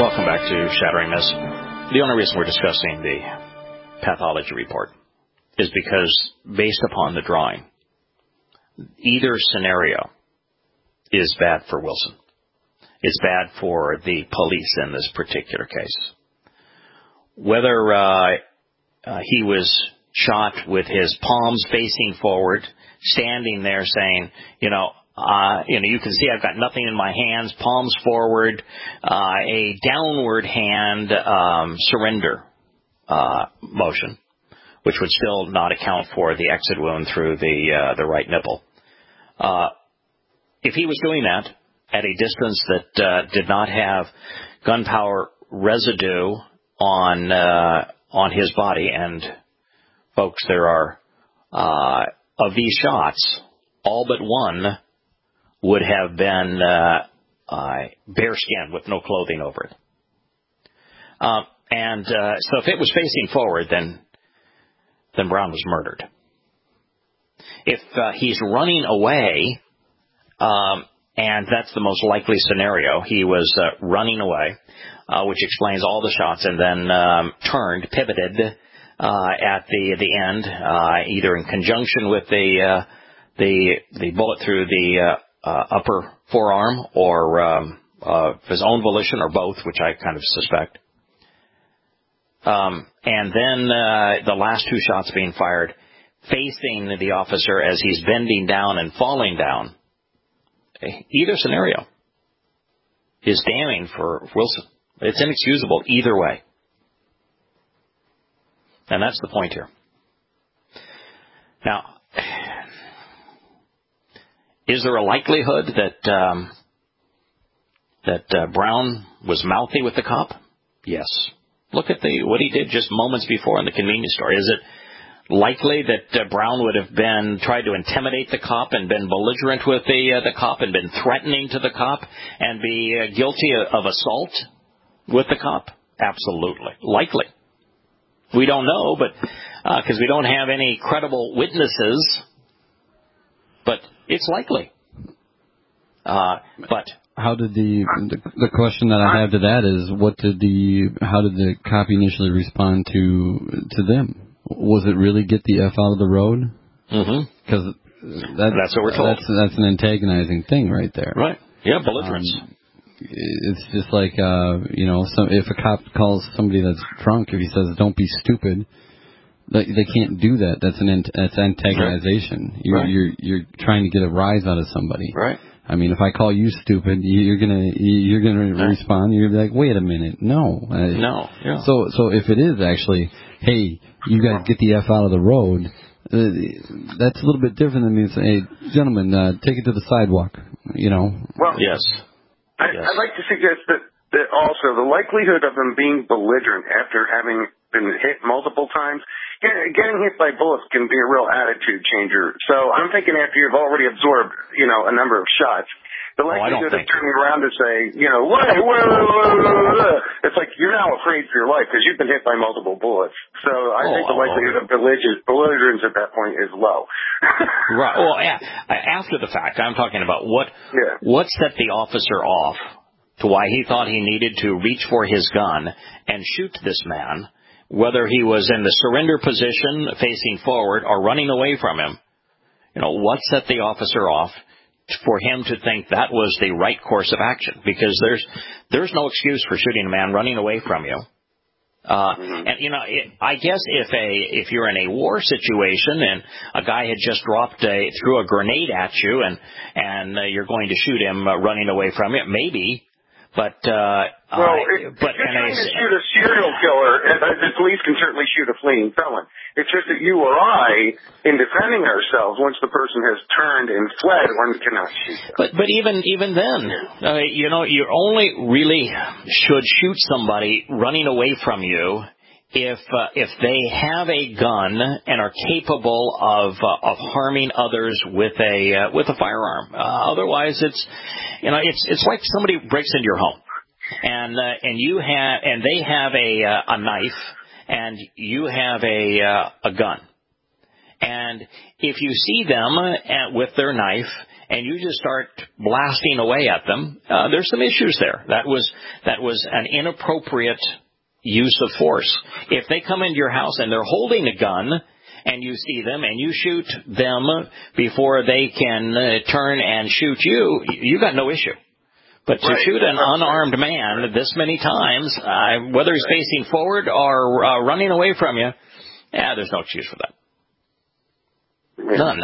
Welcome back to Shattering Myths. The only reason we're discussing the pathology report is because, based upon the drawing, either scenario is bad for Wilson. It's bad for the police in this particular case. Whether he was shot with his palms facing forward, standing there saying, you can see I've got nothing in my hands, palms forward, a downward hand surrender motion, which would still not account for the exit wound through the right nipple. If he was doing that at a distance that did not have gunpowder residue on his body, and folks, there are of these shots, all but one would have been bare skin with no clothing over it. So if it was facing forward, then Brown was murdered. If he's running away, and that's the most likely scenario, he was running away, which explains all the shots, and then pivoted at the end, either in conjunction with the bullet through the upper forearm, or his own volition, or both, which I kind of suspect. And then the last two shots being fired facing the officer as he's bending down and falling down. Either scenario is damning for Wilson. It's inexcusable either way. And that's the point here. Now, is there a likelihood that Brown was mouthy with the cop? Yes. Look at what he did just moments before in the convenience store. Is it likely that Brown would have tried to intimidate the cop and been belligerent with the cop and been threatening to the cop and be guilty of assault with the cop? Absolutely. Likely. We don't know, but because we don't have any credible witnesses, but it's likely. But how did the question that I have to that is, how did the cop initially respond to them? Was it really get the F out of the road? Mm-hmm. Because that's what we're told. That's an antagonizing thing right there. Right. Yeah, belligerence. It's just like if a cop calls somebody that's drunk, if he says "don't be stupid," they can't do that. That's antagonization. Right. You're trying to get a rise out of somebody. Right. I mean, if I call you stupid, you're gonna respond. You're gonna be like, wait a minute, no. No. Yeah. So if it is actually, hey, you guys get the F out of the road, that's a little bit different than me saying, hey, gentlemen, take it to the sidewalk. Well, yes. I'd like to suggest that also the likelihood of him being belligerent after having been hit multiple times, getting hit by bullets can be a real attitude changer. So I'm thinking after you've already absorbed, a number of shots, the likelihood of turning around to say, it's like you're now afraid for your life because you've been hit by multiple bullets. So I think the likelihood of belligerence at that point is low. Right. Well, after the fact, I'm talking about what set the officer off to why he thought he needed to reach for his gun and shoot this man, whether he was in the surrender position facing forward or running away from him. What set the officer off for him to think that was the right course of action? Because there's no excuse for shooting a man running away from you. And I guess if you're in a war situation and a guy had just threw a grenade at you and you're going to shoot him running away from it, maybe. But if you're trying to shoot a serial killer, the police can certainly shoot a fleeing felon. It's just that you or I, in defending ourselves, once the person has turned and fled, one cannot shoot them. But even then, you only really should shoot somebody running away from you if they have a gun and are capable of harming others with a firearm. Otherwise, it's like somebody breaks into your home, and they have a knife, and you have a gun. And if you see them with their knife and you just start blasting away at them, there's some issues there. That was an inappropriate use of force. If they come into your house and they're holding a gun and you see them and you shoot them before they can turn and shoot you, you got no issue. But to shoot an unarmed man this many times, whether he's facing forward or running away from you, there's no excuse for that. None.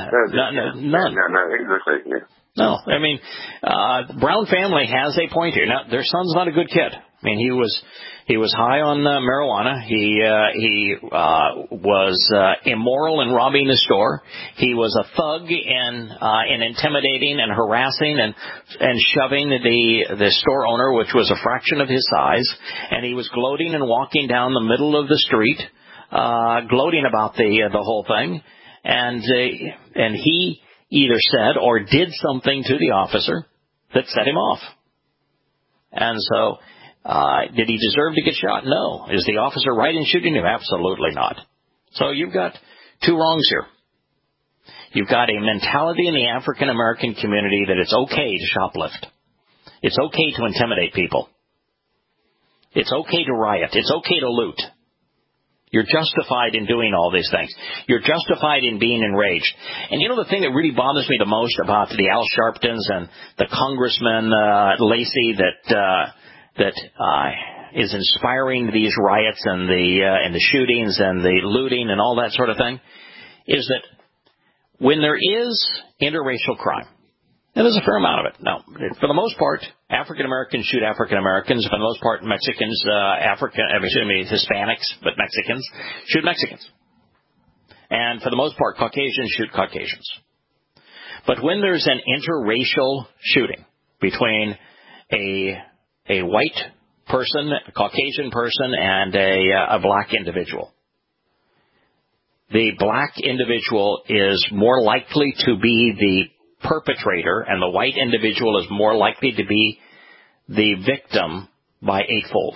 No, I mean, Brown family has a point here. Now, their son's not a good kid. I mean, he was high on marijuana. He was immoral in robbing the store. He was a thug in intimidating and harassing and shoving the store owner, which was a fraction of his size. And he was gloating and walking down the middle of the street, gloating about the whole thing. And he either said or did something to the officer that set him off. And so, did he deserve to get shot? No. Is the officer right in shooting him? Absolutely not. So you've got two wrongs here. You've got a mentality in the African American community that it's okay to shoplift. It's okay to intimidate people. It's okay to riot. It's okay to loot. You're justified in doing all these things. You're justified in being enraged. And you know the thing that really bothers me the most about the Al Sharptons and the Congressman Lacey that is inspiring these riots and the shootings and the looting and all that sort of thing is that when there is interracial crime, and there's a fair amount of it. Now, for the most part, African Americans shoot African Americans. For the most part, Mexicans, Hispanics, but Mexicans shoot Mexicans. And for the most part, Caucasians shoot Caucasians. But when there's an interracial shooting between a white person, a Caucasian person, and a black individual, the black individual is more likely to be the perpetrator, and the white individual is more likely to be the victim by eightfold.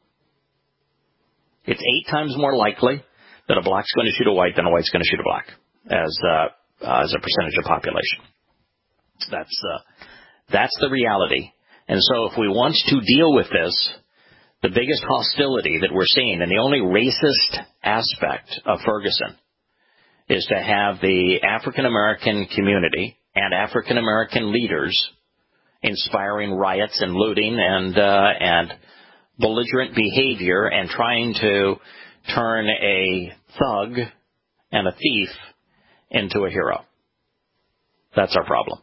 It's 8 times more likely that a black's going to shoot a white than a white's going to shoot a black as a percentage of population. That's the reality. And so if we want to deal with this, the biggest hostility that we're seeing, and the only racist aspect of Ferguson, is to have the African American community and African American leaders inspiring riots and looting and belligerent behavior and trying to turn a thug and a thief into a hero. That's our problem.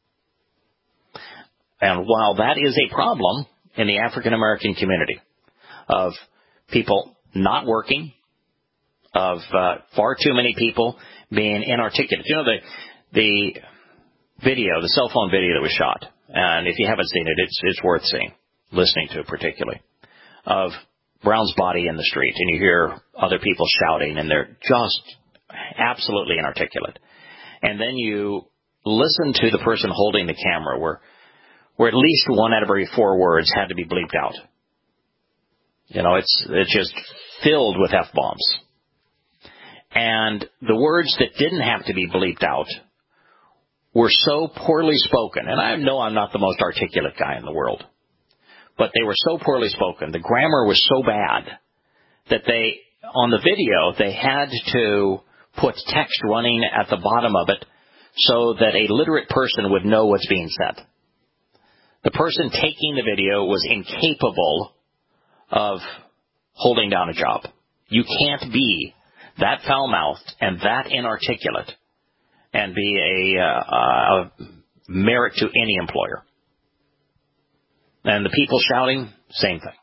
And while that is a problem in the African American community of people not working, of far too many people being inarticulate. You know, the video, the cell phone video that was shot, and if you haven't seen it, it's worth seeing, listening to particularly, of Brown's body in the street, and you hear other people shouting, and they're just absolutely inarticulate. And then you listen to the person holding the camera, where at least 1 out of every 4 words had to be bleeped out. You know, it's just filled with F-bombs. And the words that didn't have to be bleeped out were so poorly spoken. And I know I'm not the most articulate guy in the world, but they were so poorly spoken. The grammar was so bad that on the video, they had to put text running at the bottom of it so that a literate person would know what's being said. The person taking the video was incapable of holding down a job. You can't be that foul-mouthed and that inarticulate and be a merit to any employer. And the people shouting, same thing.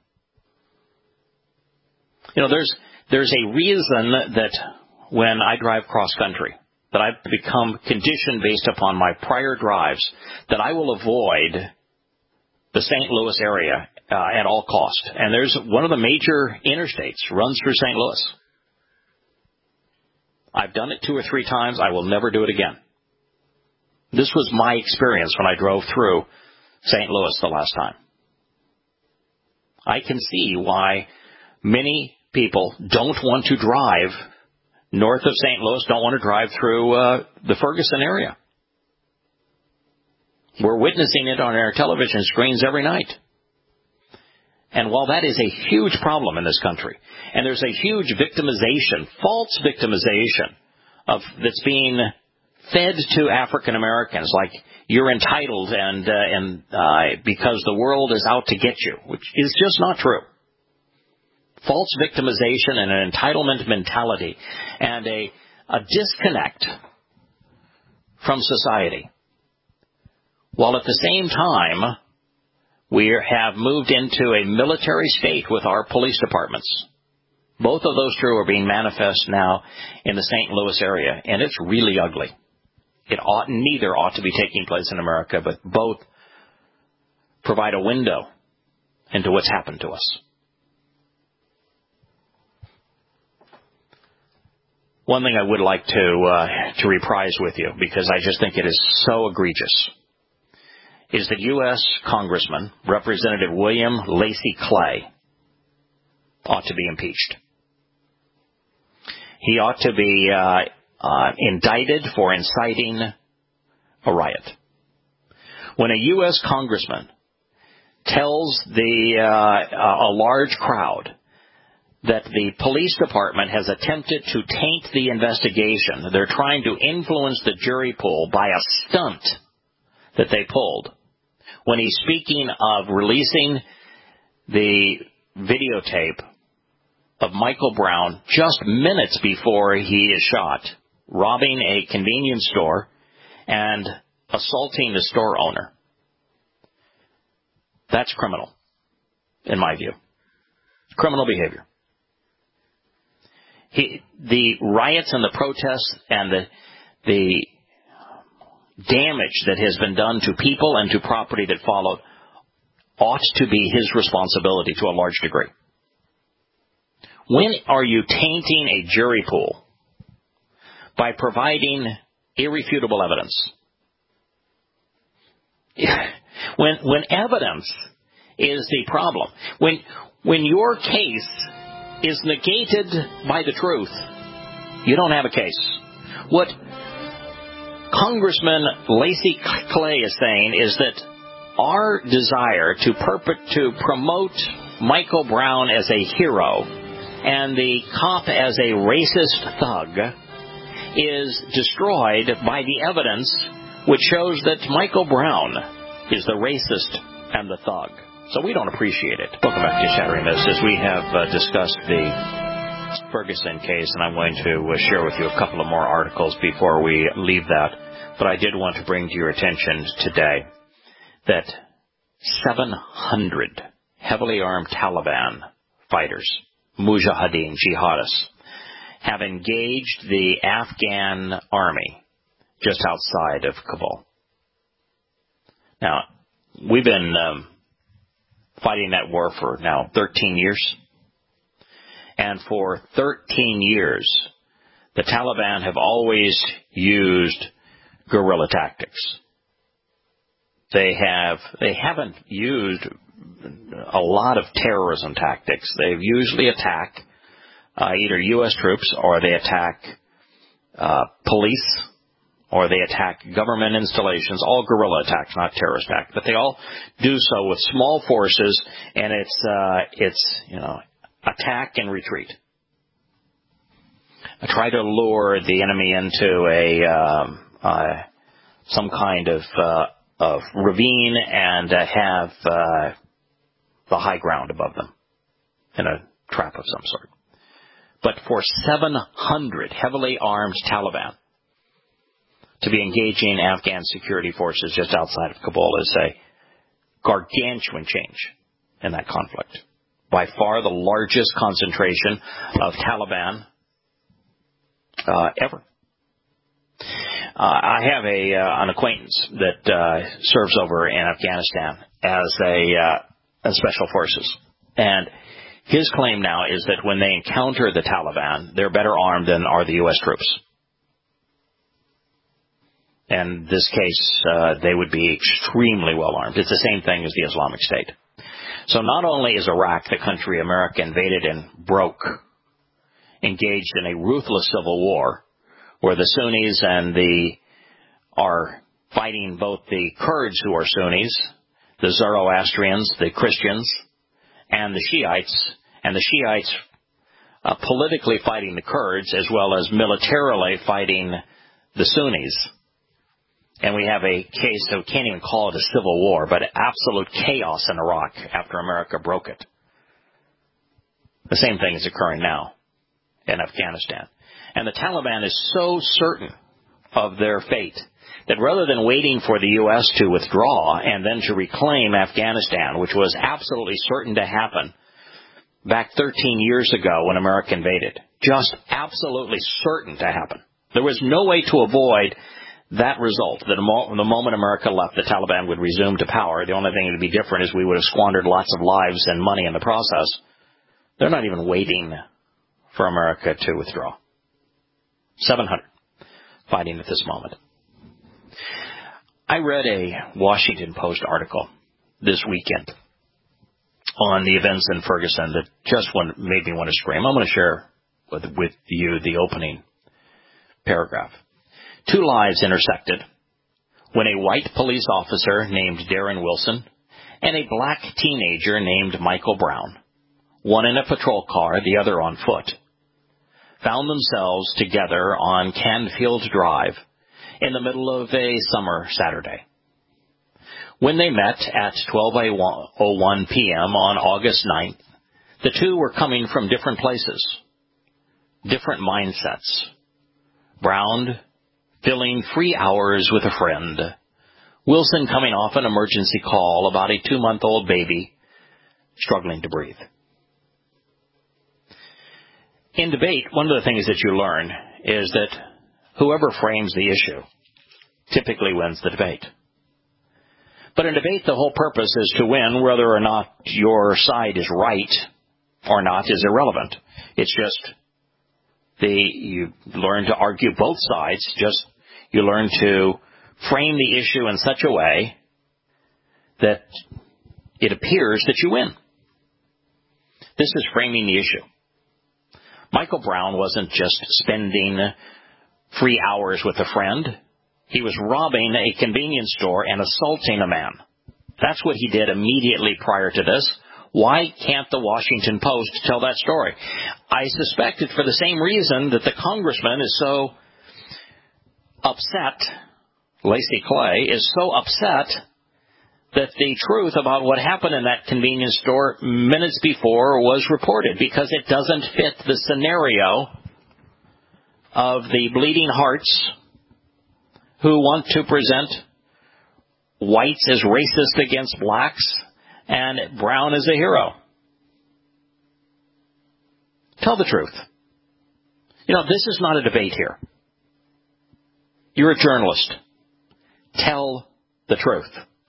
You know, there's a reason that when I drive cross-country, that I've become conditioned based upon my prior drives, that I will avoid the St. Louis area at all cost. And there's one of the major interstates runs through St. Louis. I've done it 2 or 3 times. I will never do it again. This was my experience when I drove through St. Louis the last time. I can see why many people don't want to drive north of St. Louis, don't want to drive through the Ferguson area. We're witnessing it on our television screens every night. And while that is a huge problem in this country, and there's a huge victimization, false victimization that's being fed to African Americans, like you're entitled and because the world is out to get you, which is just not true. False victimization and an entitlement mentality and a disconnect from society. While at the same time, we have moved into a military state with our police departments. Both of those two are being manifest now in the St. Louis area, and it's really ugly. Neither ought to be taking place in America, but both provide a window into what's happened to us. One thing I would like to reprise with you, because I just think it is so egregious, is that U.S. Congressman Representative William Lacy Clay ought to be impeached. He ought to be indicted for inciting a riot. When a U.S. Congressman tells a large crowd that the police department has attempted to taint the investigation, they're trying to influence the jury pool by a stunt that they pulled, when he's speaking of releasing the videotape of Michael Brown just minutes before he is shot, robbing a convenience store and assaulting the store owner. That's criminal, in my view. Criminal behavior. The riots and the protests and the damage that has been done to people and to property that followed ought to be his responsibility to a large degree. When are you tainting a jury pool by providing irrefutable evidence? When evidence is the problem, when your case is negated by the truth, you don't have a case. What Congressman Lacy Clay is saying is that our desire to promote Michael Brown as a hero and the cop as a racist thug is destroyed by the evidence which shows that Michael Brown is the racist and the thug. So we don't appreciate it. Welcome back to Shattering This, as we have discussed the Ferguson case, and I'm going to share with you a couple of more articles before we leave that. But I did want to bring to your attention today that 700 heavily armed Taliban fighters, mujahideen, jihadists, have engaged the Afghan army just outside of Kabul. Now, we've been fighting that war for now 13 years. And for 13 years, the Taliban have always used guerrilla tactics. They haven't used a lot of terrorism tactics. They've usually attacked either U.S. troops, or they attack police, or they attack government installations, all guerrilla attacks, not terrorist attacks. But they all do so with small forces, and it's attack and retreat. I try to lure the enemy into some kind of ravine and have the high ground above them in a trap of some sort. But for 700 heavily armed Taliban to be engaging Afghan security forces just outside of Kabul is a gargantuan change in that conflict. By far the largest concentration of Taliban ever. I have an acquaintance that serves over in Afghanistan as special forces, and his claim now is that when they encounter the Taliban, they're better armed than are the U.S. troops. In this case, they would be extremely well armed. It's the same thing as the Islamic State. So not only is Iraq, the country America invaded and broke, engaged in a ruthless civil war, where the Sunnis and our fighting both the Kurds, who are Sunnis, the Zoroastrians, the Christians, and the Shiites, politically fighting the Kurds as well as militarily fighting the Sunnis. And we have a case, so we can't even call it a civil war, but absolute chaos in Iraq after America broke it. The same thing is occurring now in Afghanistan. And the Taliban is so certain of their fate that rather than waiting for the U.S. to withdraw and then to reclaim Afghanistan, which was absolutely certain to happen back 13 years ago when America invaded, just absolutely certain to happen. There was no way to avoid that result, that the moment America left, the Taliban would resume to power. The only thing that would be different is we would have squandered lots of lives and money in the process. They're not even waiting for America to withdraw. 700 fighting at this moment. I read a Washington Post article this weekend on the events in Ferguson that just made me want to scream. I'm going to share with you the opening paragraph. 2 lives intersected when a white police officer named Darren Wilson and a black teenager named Michael Brown, one in a patrol car, the other on foot, found themselves together on Canfield Drive in the middle of a summer Saturday. When they met at 12:01 p.m. on August 9th, the two were coming from different places, different mindsets. Brown filling free hours with a friend. Wilson coming off an emergency call about a 2-month-old baby struggling to breathe. In debate, one of the things that you learn is that whoever frames the issue typically wins the debate. But in debate, the whole purpose is to win. Whether or not your side is right or not is irrelevant. It's just you learn to argue both sides, you learn to frame the issue in such a way that it appears that you win. This is framing the issue. Michael Brown wasn't just spending free hours with a friend. He was robbing a convenience store and assaulting a man. That's what he did immediately prior to this. Why can't the Washington Post tell that story? I suspect it's for the same reason that the congressman is so upset, Lacey Clay is so upset that the truth about what happened in that convenience store minutes before was reported, because it doesn't fit the scenario of the bleeding hearts who want to present whites as racist against blacks and Brown as a hero. Tell the truth. This is not a debate here. You're a journalist. Tell the truth.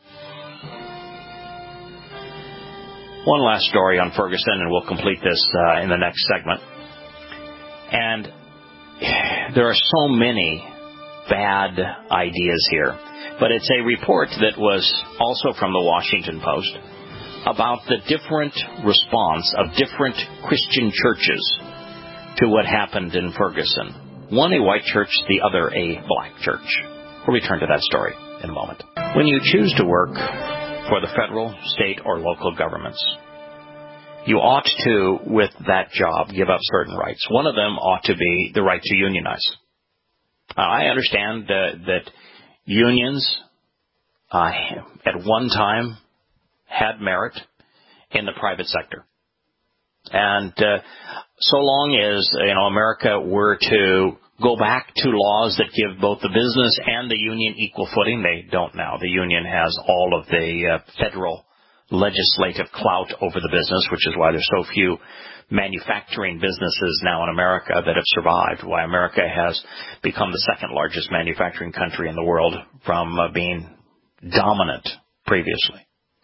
One last story on Ferguson, and we'll complete this in the next segment. And there are so many bad ideas here. But it's a report that was also from the Washington Post about the different response of different Christian churches to what happened in Ferguson. One a white church, the other a black church. We'll return to that story in a moment. When you choose to work for the federal, state, or local governments, you ought to, with that job, give up certain rights. One of them ought to be the right to unionize. I understand that unions at one time had merit in the private sector. And so long as America were to go back to laws that give both the business and the union equal footing, they don't now. The union has all of the federal legislative clout over the business, which is why there's so few manufacturing businesses now in America that have survived, why America has become the second largest manufacturing country in the world from being dominant previously.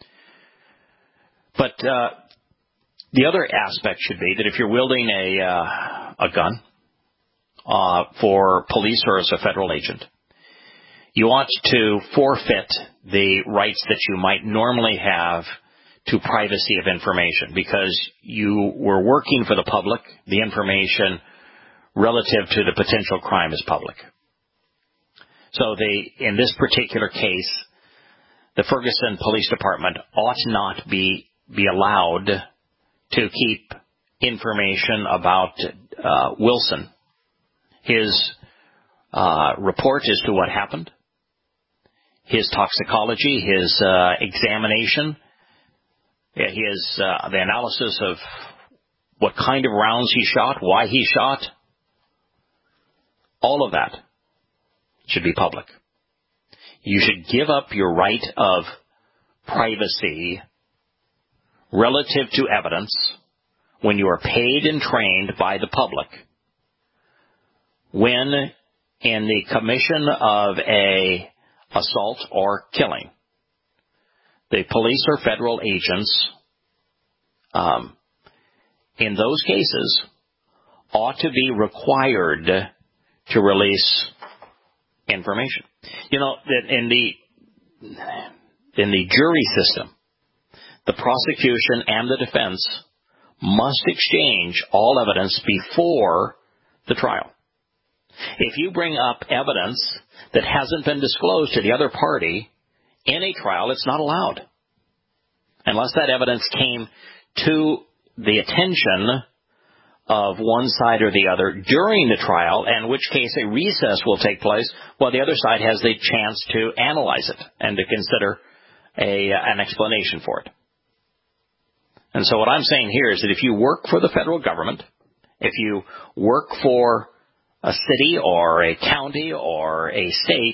But the other aspect should be that if you're wielding a gun for police or as a federal agent, you ought to forfeit the rights that you might normally have to privacy of information, because you were working for the public. The information relative to the potential crime is public. So in this particular case, the Ferguson Police Department ought not be allowed to keep information about Wilson, his report as to what happened, his toxicology, his examination, the analysis of what kind of rounds he shot, why he shot. All of that should be public. You should give up your right of privacy relative to evidence when you are paid and trained by the public. When in the commission of a assault or killing, the police or federal agents, in those cases, ought to be required to release information. You know, that in the jury system, the prosecution and the defense must exchange all evidence before the trial. If you bring up evidence that hasn't been disclosed to the other party in a trial, it's not allowed. Unless that evidence came to the attention of one side or the other during the trial, in which case a recess will take place while the other side has the chance to analyze it and to consider an explanation for it. And so what I'm saying here is that if you work for the federal government, if you work for a city or a county or a state,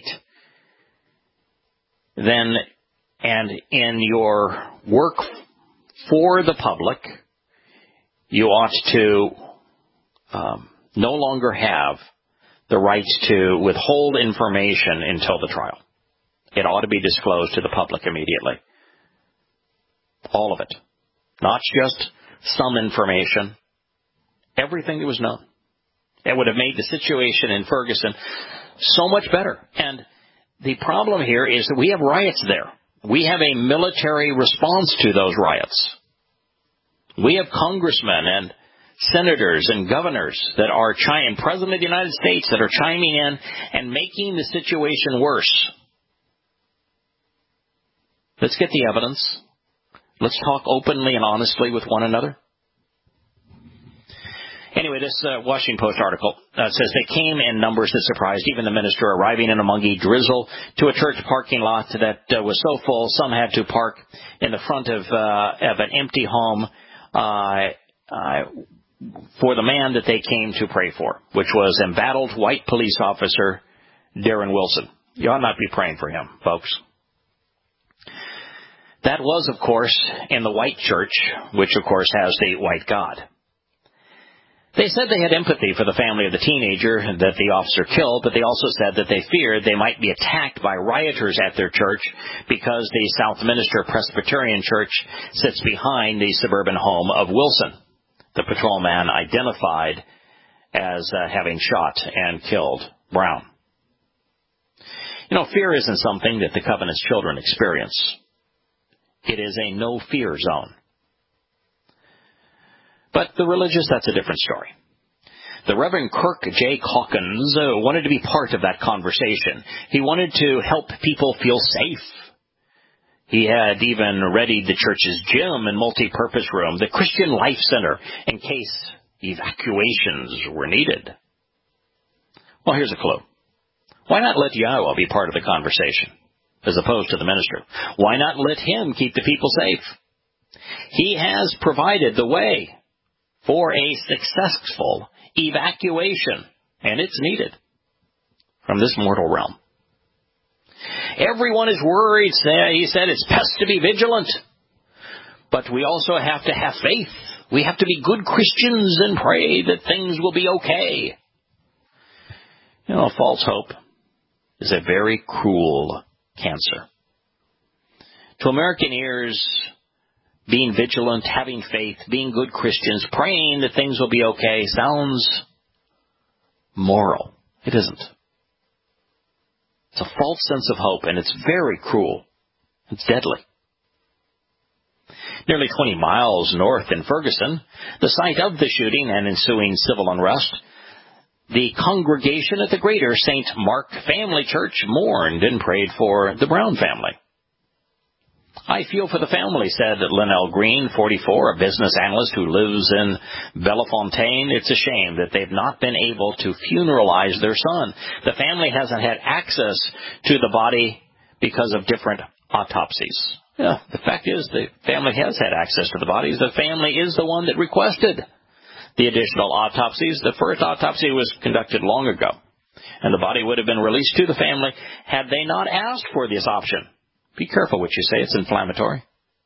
then, and in your work for the public, you ought to no longer have the right to withhold information until the trial. It ought to be disclosed to the public immediately. All of it. Not just some information. Everything that was known. It would have made the situation in Ferguson so much better. And the problem here is that we have riots there. We have a military response to those riots. We have congressmen and senators and governors that are and President of the United States that are chiming in and making the situation worse. Let's get the evidence. Let's talk openly and honestly with one another. Anyway, this Washington Post article says they came in numbers that surprised even the minister, arriving in a muggy drizzle to a church parking lot that was so full some had to park in the front of an empty home for the man that they came to pray for, which was embattled white police officer Darren Wilson. You ought not be praying for him, folks. That was, of course, in the white church, which, of course, has the white God. They said they had empathy for the family of the teenager that the officer killed, but they also said that they feared they might be attacked by rioters at their church because the Southminster Presbyterian Church sits behind the suburban home of Wilson, the patrolman identified as having shot and killed Brown. You know, fear isn't something that the Covenant's children experience. It is a no-fear zone. But the religious, that's a different story. The Reverend Kirk J. Hawkins wanted to be part of that conversation. He wanted to help people feel safe. He had even readied the church's gym and multi-purpose room, the Christian Life Center, in case evacuations were needed. Well, here's a clue. Why not let Yahweh be part of the conversation, as opposed to the minister? Why not let him keep the people safe? He has provided the way for a successful evacuation, and it's needed, from this mortal realm. Everyone is worried. He said it's best to be vigilant, but we also have to have faith. We have to be good Christians and pray that things will be okay. You know, false hope is a very cruel cancer. To American ears, being vigilant, having faith, being good Christians, praying that things will be okay sounds moral. It isn't. It's a false sense of hope, and it's very cruel. It's deadly. Nearly 20 miles north in Ferguson, the site of the shooting and ensuing civil unrest, the congregation at the Greater St. Mark Family Church mourned and prayed for the Brown family. I feel for the family, said Linnell Green, 44, a business analyst who lives in Bellefontaine. It's a shame that they've not been able to funeralize their son. The family hasn't had access to the body because of different autopsies. Yeah, the fact is the family has had access to the bodies. The family is the one that requested the additional autopsies. The first autopsy was conducted long ago, and the body would have been released to the family had they not asked for this option. Be careful what you say. It's inflammatory.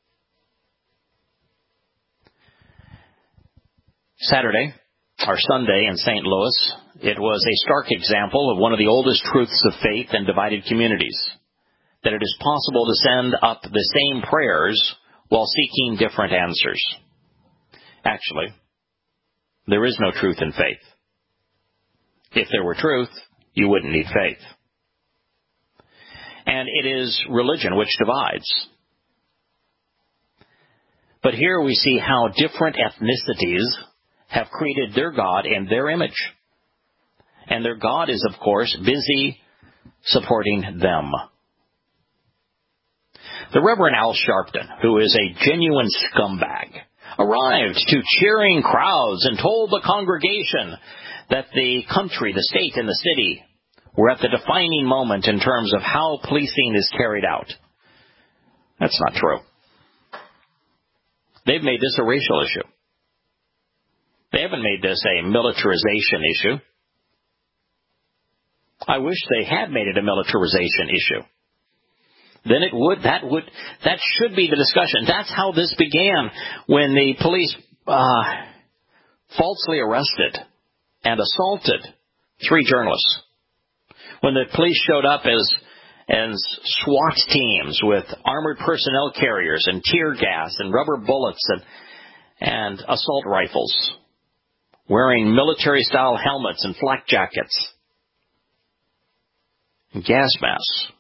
Saturday, or Sunday in St. Louis, it was a stark example of one of the oldest truths of faith in divided communities, that it is possible to send up the same prayers while seeking different answers. Actually, there is no truth in faith. If there were truth, you wouldn't need faith. And it is religion which divides. But here we see how different ethnicities have created their God in their image. And their God is, of course, busy supporting them. The Reverend Al Sharpton, who is a genuine scumbag, arrived to cheering crowds and told the congregation that the country, the state, and the city were at the defining moment in terms of how policing is carried out. That's not true. They've made this a racial issue. They haven't made this a militarization issue. I wish they had made it a militarization issue. Then that should be the discussion. That's how this began when the police falsely arrested and assaulted 3 journalists. When the police showed up as SWAT teams with armored personnel carriers and tear gas and rubber bullets and assault rifles, wearing military-style helmets and flak jackets and gas masks.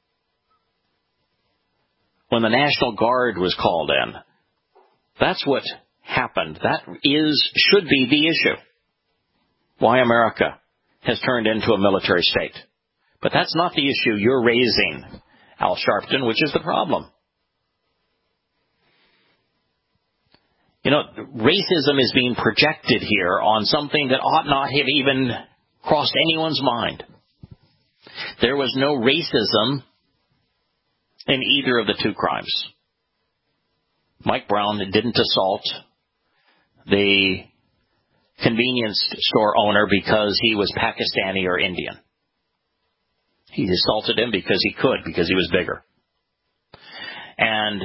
When the National Guard was called in, that's what happened. That should be the issue. Why America has turned into a military state. But that's not the issue you're raising, Al Sharpton, which is the problem. You know, racism is being projected here on something that ought not have even crossed anyone's mind. There was no racism in either of the 2 crimes. Mike Brown didn't assault the convenience store owner because he was Pakistani or Indian. He assaulted him because he could, because he was bigger. And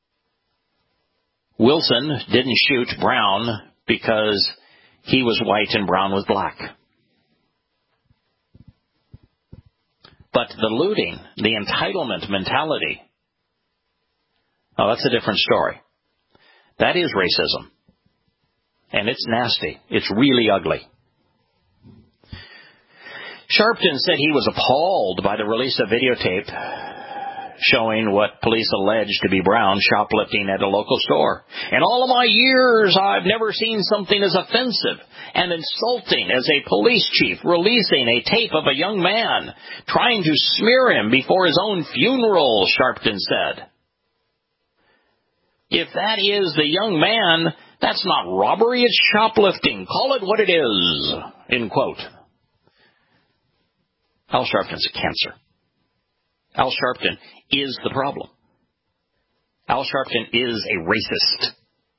Wilson didn't shoot Brown because he was white and Brown was black. But the looting, the entitlement mentality, that's a different story. That is racism. And it's nasty. It's really ugly. Sharpton said he was appalled by the release of videotape showing what police alleged to be Brown shoplifting at a local store. In all of my years, I've never seen something as offensive and insulting as a police chief releasing a tape of a young man trying to smear him before his own funeral, Sharpton said. If that is the young man, that's not robbery, it's shoplifting. Call it what it is, end quote. Al Sharpton's a cancer. Al Sharpton is the problem. Al Sharpton is a racist.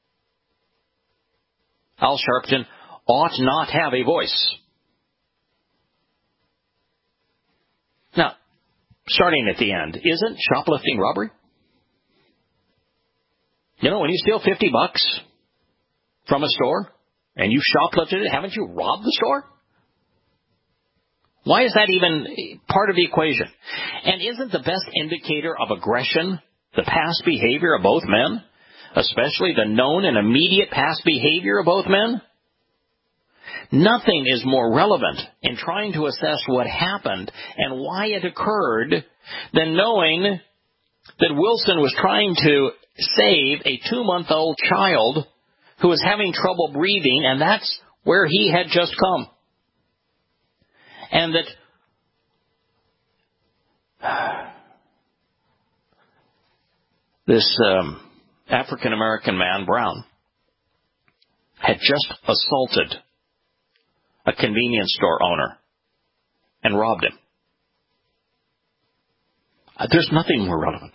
Al Sharpton ought not have a voice. Now, starting at the end, isn't shoplifting robbery? You know, when you steal $50 from a store and you shoplifted it, haven't you robbed the store? Why is that even part of the equation? And isn't the best indicator of aggression the past behavior of both men, especially the known and immediate past behavior of both men? Nothing is more relevant in trying to assess what happened and why it occurred than knowing that Wilson was trying to save a 2-month-old child who was having trouble breathing, and that's where he had just come. and that this African-American man, Brown, had just assaulted a convenience store owner and robbed him. There's nothing more relevant.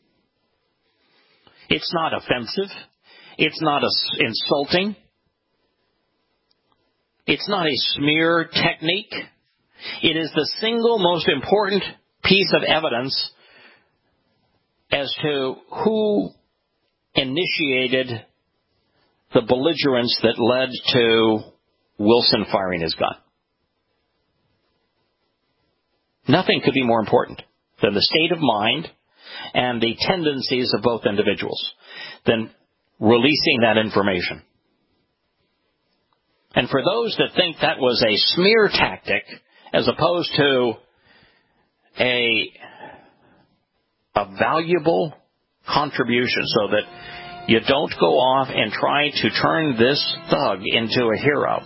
It's not offensive. It's not insulting. It's not a smear technique. It is the single most important piece of evidence as to who initiated the belligerence that led to Wilson firing his gun. Nothing could be more important than the state of mind and the tendencies of both individuals than releasing that information. And for those that think that was a smear tactic as opposed to a valuable contribution so that you don't go off and try to turn this thug into a hero,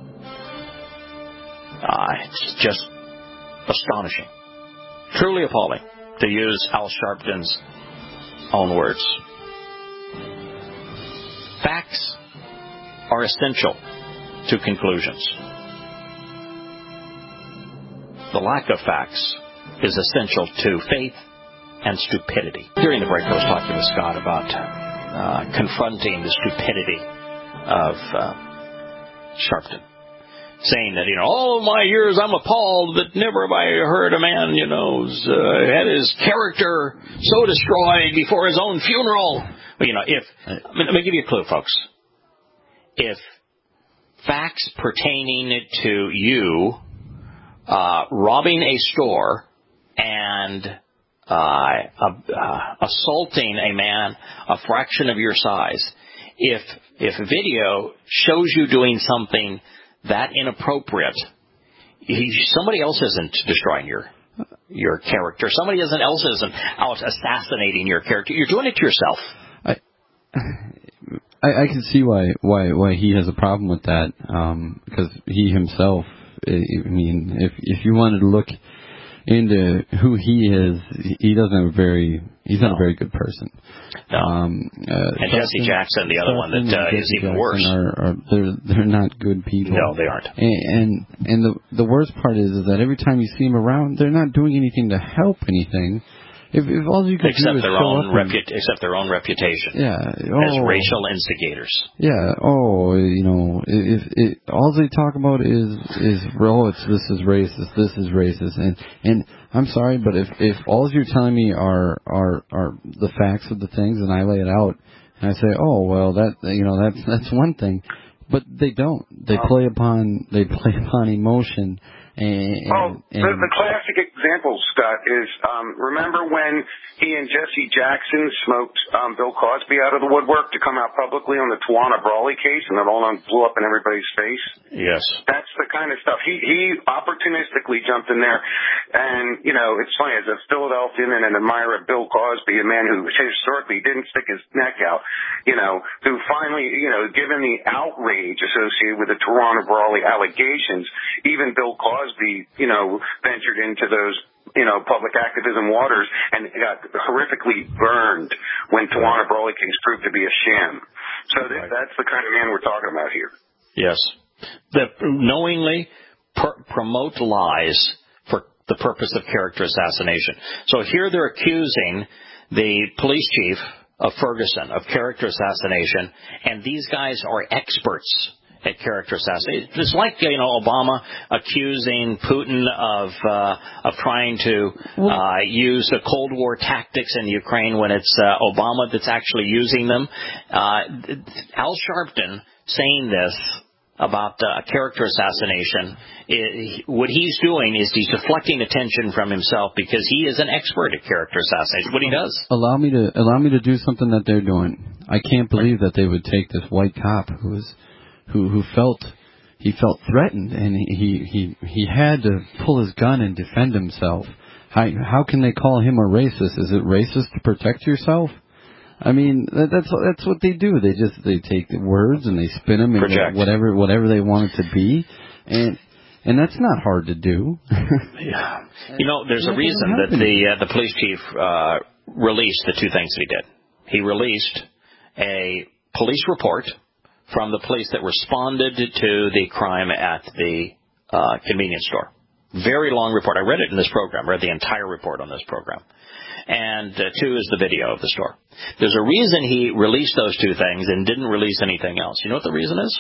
it's just astonishing. Truly appalling, to use Al Sharpton's own words. Facts are essential to conclusions. The lack of facts is essential to faith and stupidity. During the break, I was talking with Scott about confronting the stupidity of Sharpton, saying that, all of my years I'm appalled that never have I heard a man, had his character so destroyed before his own funeral. But, let me give you a clue, folks. If facts pertaining to you robbing a store and assaulting a man a fraction of your size, if video shows you doing something that inappropriate, somebody else isn't destroying your character. Somebody else isn't out assassinating your character. You're doing it to yourself. I can see why he has a problem with that, because he himself, if you wanted to look into who he is, he's not a very good person. No. And Jesse Jackson, the other one that is even worse. They're not good people. No, they aren't. And the worst part is that every time you see them around, they're not doing anything to help anything. If all you can do is except their own reputation. Yeah. As racial instigators. Yeah. If all they talk about is this is racist, this is racist, and I'm sorry, but if all you're telling me are the facts of the things, and I lay it out, and I say, that's one thing, but they don't. They play upon emotion. The classic example, Scott, is remember when he and Jesse Jackson smoked Bill Cosby out of the woodwork to come out publicly on the Tawana Brawley case, and it all blew up in everybody's face? Yes. That's the kind of stuff. He opportunistically jumped in there, and, it's funny, as a Philadelphian and an admirer of Bill Cosby, a man who historically didn't stick his neck out, who finally, given the outrage associated with the Tawana Brawley allegations, even Bill Cosby, ventured into those, public activism waters and got horrifically burned when Tawana Brawley case proved to be a sham. So that's the kind of man we're talking about here. Yes. That knowingly promote lies for the purpose of character assassination. So here they're accusing the police chief of Ferguson of character assassination, and these guys are experts at character assassination. It's like, Obama accusing Putin of trying to use the Cold War tactics in Ukraine when it's Obama that's actually using them. Al Sharpton saying this about character assassination, what he's doing is he's deflecting attention from himself because he is an expert at character assassination. What he does. Allow me to do something that they're doing. I can't believe that they would take this white cop who felt threatened, and he had to pull his gun and defend himself. How can they call him a racist? Is it racist to protect yourself? I mean, that's what they do. They take the words and they spin them into whatever they want it to be, and And that's not hard to do. Yeah. There's a reason that the police chief released the two things that he did. He released a police report from the police that responded to the crime at the convenience store. Very long report. I read it in this program. I read the entire report on this program. And two is the video of the store. There's a reason he released those two things and didn't release anything else. You know what the reason is?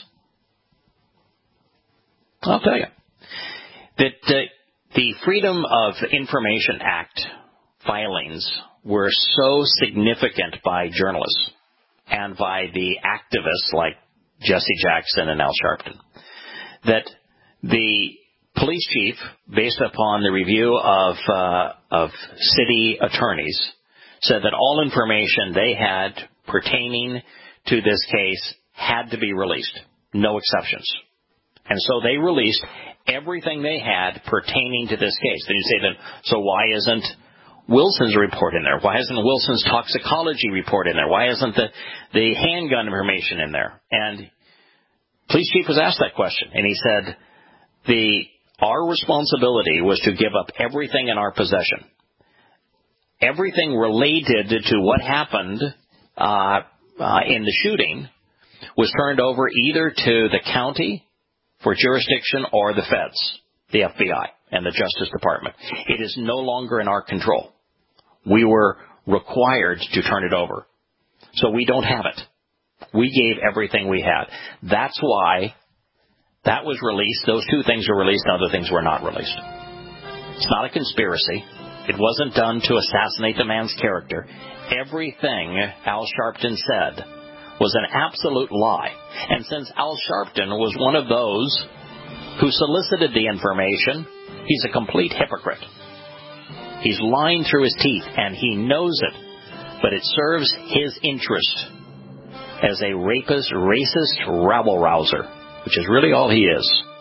I'll tell you. That the Freedom of Information Act filings were so significant by journalists and by the activists like Jesse Jackson and Al Sharpton that the police chief, based upon the review of city attorneys, said that all information they had pertaining to this case had to be released, no exceptions. And so they released everything they had pertaining to this case. Then you say then, so why isn't Wilson's report in there? Why isn't Wilson's toxicology report in there? Why isn't the handgun information in there? And police chief was asked that question, and he said our responsibility was to give up everything in our possession. Everything related to what happened in the shooting was turned over either to the county for jurisdiction or the feds, the FBI, and the Justice Department. It is no longer in our control. We were required to turn it over. So we don't have it. We gave everything we had. That's why that was released. Those two things were released, and other things were not released. It's not a conspiracy. It wasn't done to assassinate the man's character. Everything Al Sharpton said was an absolute lie. And since Al Sharpton was one of those who solicited the information, he's a complete hypocrite. He's lying through his teeth, and he knows it. But it serves his interest as a rapist, racist rabble-rouser, which is really all he is.